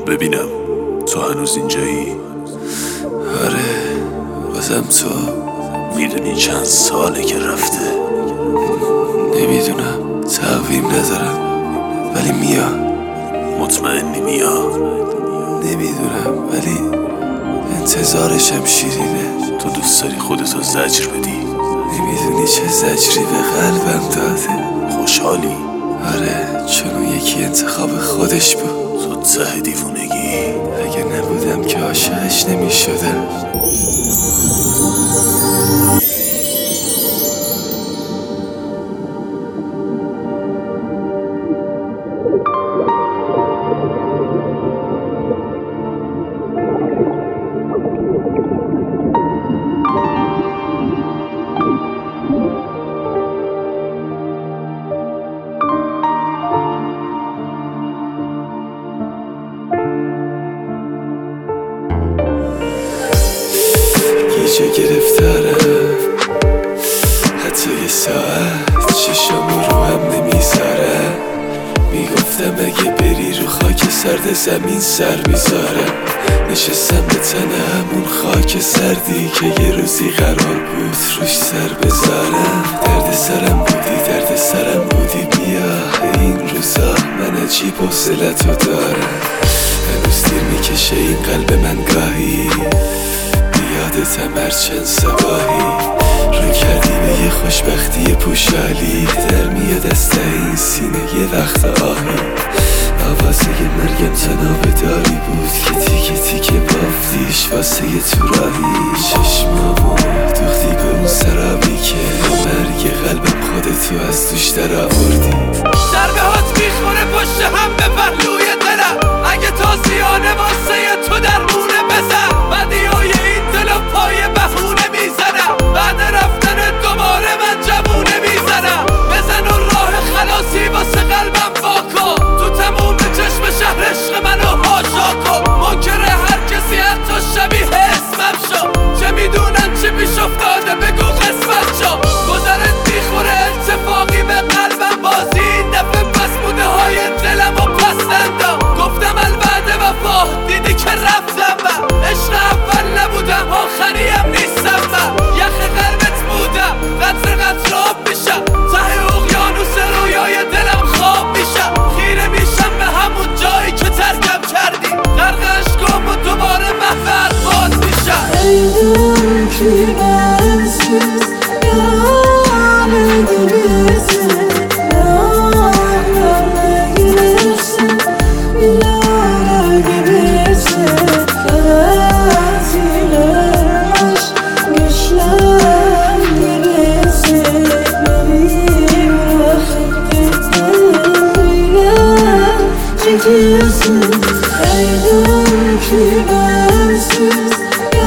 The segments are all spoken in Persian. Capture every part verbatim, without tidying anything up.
ببینم تو هنوز اینجایی؟ آره بازم تو. میدونی چند ساله که رفته؟ نمیدونم، تقویم ندارم ولی میاد. مطمئنی میاد؟ نمیدونم ولی انتظارشم شیرینه. تو دوست داری خودتو زجر بدی؟ نمیدونی چه زجری به قلبم داده. خوشحالی؟ آره چون اون یکی انتخاب خودش بود. تو ته دیوونگی. اگه نبودم که عاشقش نمیشدم. چه گرفتارم، حتی یه ساعت چشم رو هم نمیذارم. میگفتم اگه بری رو خاک سرد زمین سر میذارم. نشستم به تن همون خاک سردی که یه روزی قرار بود روش سر بذارم. درد سرم بودی درد سرم بودی بیا این روزا من عجیب حوصلتو دارم. هنوز دیر میکشه این قلب من گاهی یادتم هر چند صباحی رو کردی به یه خوشبختی پوشالی. در میاد از ته این سینه یه وقت آهی. آوازه مرگم تناب داری بود که تیکه تیکه بافتیش واسه یه تو راهی. چشمامو دوختی به اون سرابی که مرگ قلبم خودتو از توش در آوردی. ضربه هات میخوره پشت هم به پهلوی دلم. اگه تازیانه واسه تو درمونه بزن. بدیای این دل و پای بهونه میزنم. بعد رفتن دوباره من جوونه میزنم. بزن اون راه خلاصی واسه قلبم واکن. تو تموم چشم شهر عشق منو هاشا کن. منکر هر کسی حتی شبیه اسمم شو. چه میدونن چی پیش افتاده بگو قسمت شو. گذرت میخوره اتفاقی به قلبم بازی. این دفعه پس بوده های دلم و پس نندم. گفتم البته وفا دیدی که رفتم من. عشق اول نبودم آخریم نیستم من. یخ قلبت بودم قطر قطر آب میشم. ته اقیانوس رویای دلم خواب میشم. خیره میشم به همون جایی که ترکم کردی. غرق عشقم و دوباره محور باز میشم. ایدون که منسوز یارم دلیزه یارم نگیرسه یارم نگیرسه قرازیلش گشلم نگیرسه نمیم رخیقته بیگم چکیرسه ایدون که منسوز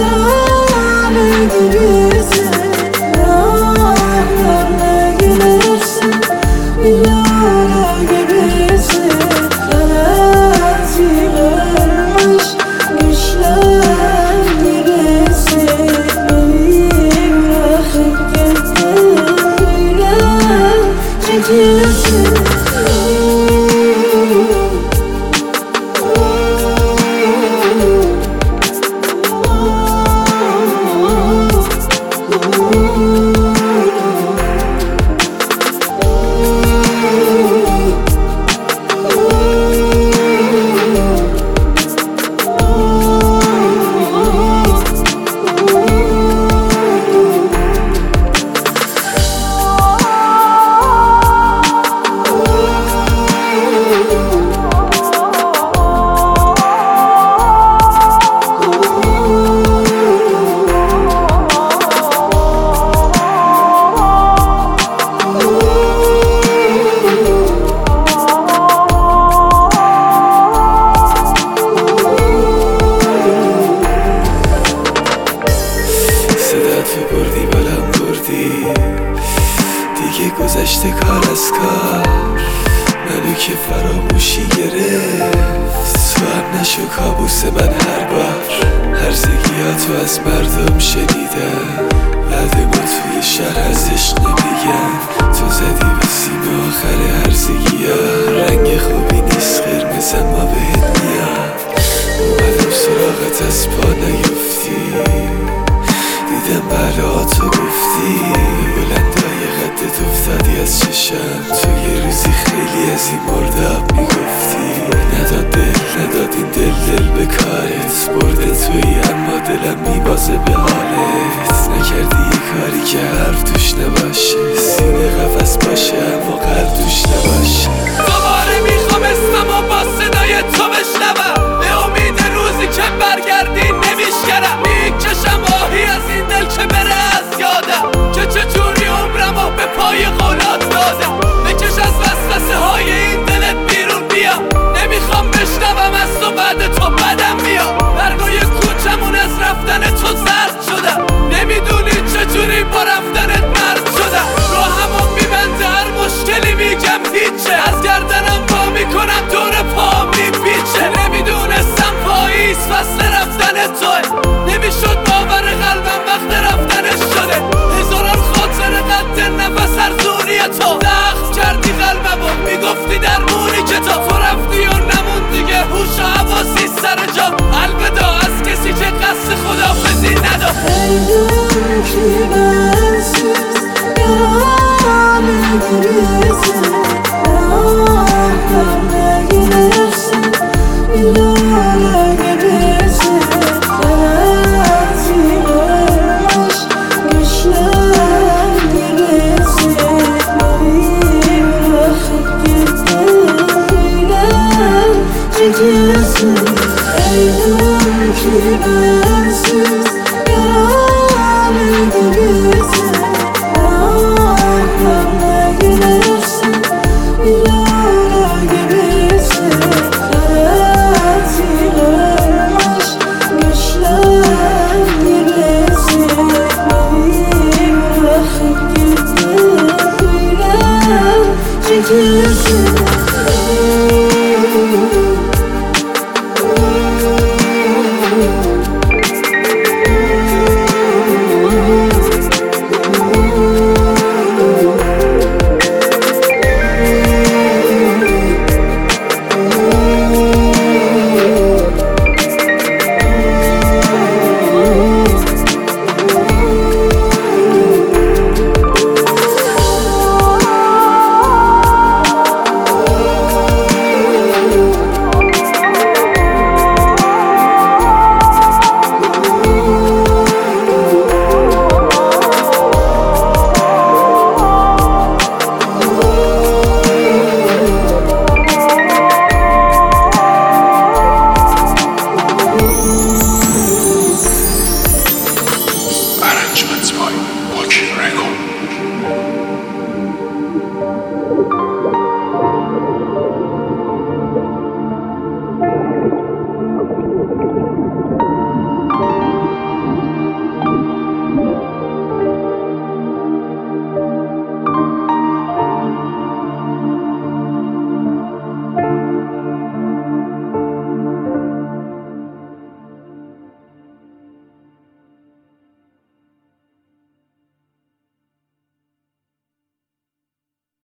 دیگه گذشته کار از کار. منو که فراموشی گرفت تو هم نشو کابوس من هر بار. هرزگیاتو از مردم شنیدم بعد ما توی شهر از عشق نمیگن. تو زدی به سیم آخر هرزگیا. رنگ خوبی نیست قرمز اما بهت میاد. میاد این دل دل به کارت، برده توی اما دلم میبازه به حالت. نکردی یه کاری که حرف توش نباشه، سینه قفس باشه اما قلب توش نباشه. دوباره میخوام اسممو با صدای تو بشنوم، به امید روزی که برگردی نمیشکرم. میکشم آهی از این دل که بره از یادم، که چجوری عمرمو به پای قولات دادم. بکش از وسوسه های این دلت بیرون بیا، نمیخوام بشنوم از تو بعد تو بدم میاد. برگای کوچمون از رفتن تو زرد شدم، نمیدونی چجوری با رفتنت مرد شدم. رو همون میبنده هر مشکلی میگم هیچه، از گردنم پا میکنم دور پا میپیچه. نمیدونستم پاییز فصل رفتن توه، نمیشد باور قلبم وقت رفتنش شده. هزاران خاطر قد نفس ارزونی تو، زخم کردی قلبم و میگفتی درمونی که تو تو رفتی و نمون دیگه هوش و حواسی سر جا. البدا از کسی که قصد خدافزی نداشت. Ey,